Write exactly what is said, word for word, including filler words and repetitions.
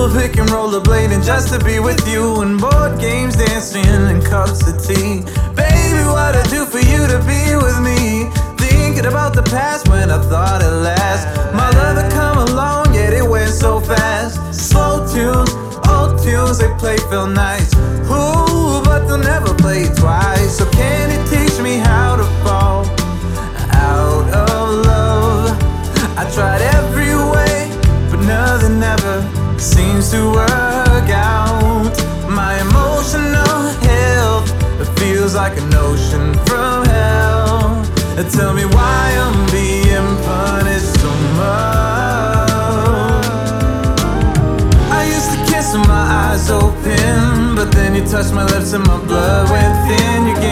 picking, rollerblading just to be with you, and board games, dancing, and cups of tea. Baby, what I'd do for you to be with me. Thinking about the past when I thought it last. My love had come along, yet it went so fast. Slow tunes, old tunes, they play feel nice. Ooh, but they'll never play twice. So can you teach me how to fall out of love? I tried every way, but nothing ever seems to work out. My emotional health, it feels like an ocean from hell. Tell me why I'm being punished so much. I used to kiss with my eyes open, but then you touched my lips and my blood went thin. You